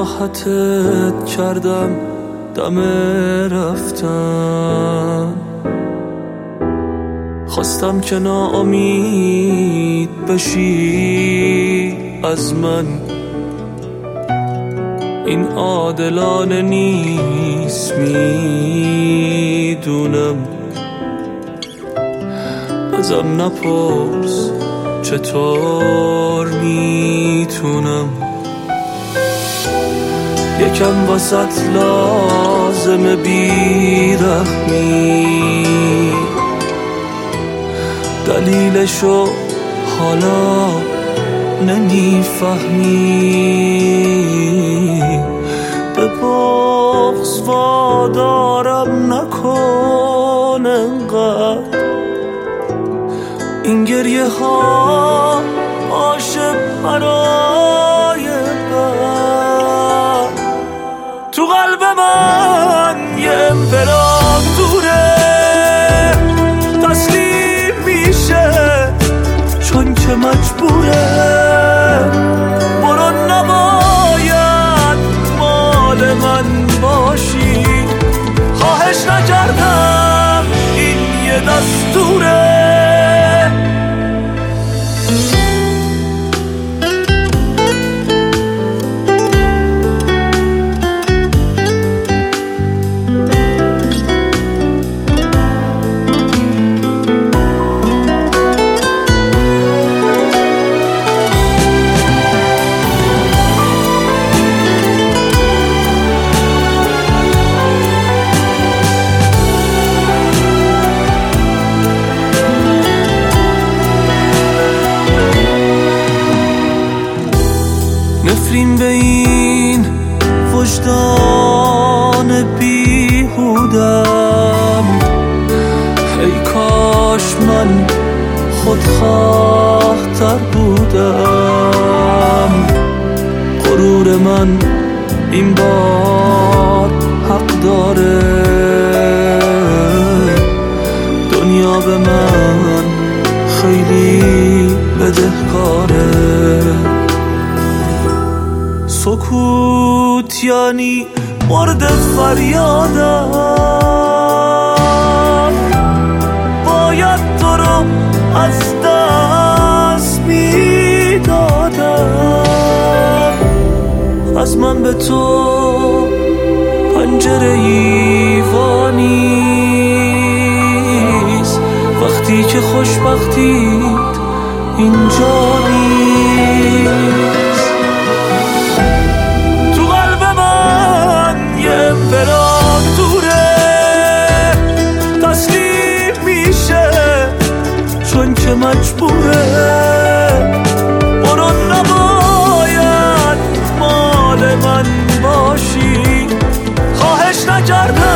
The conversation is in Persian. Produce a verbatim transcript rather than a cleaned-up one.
ناراحتت کردم دم رفتن، خواستم که ناامید بشی از من. این عادلانه نیست میدونم، ازم نپرس چطور میتونم. یکم واسط لازم بیرحمی، دلیلشو حالا نمیفهمی. به بغض وادارم نکن انقدر، این گریه ها باشه برای بعد. تو قلب من یه امپراتوره تسلیم میشه چون که مجبوره. برو نباید مال من باشی، خواهش نکردم این یه دستوره. نفرین به این وجدان بیهودم، ای کاش من خودخواه تر بودم. غرور من این بار حق داره، دنیا به من خیلی بدهکاره. سکوت یعنی مورد فریادم، باید تو رو از دست میدادم. از من به تو پنجره ایوانیست وقتی که خوشبختیت اینجا نیست. امپراتوره تسلیم میشه چون که مجبوره. برو نباید مال من باشی، خواهش نکردم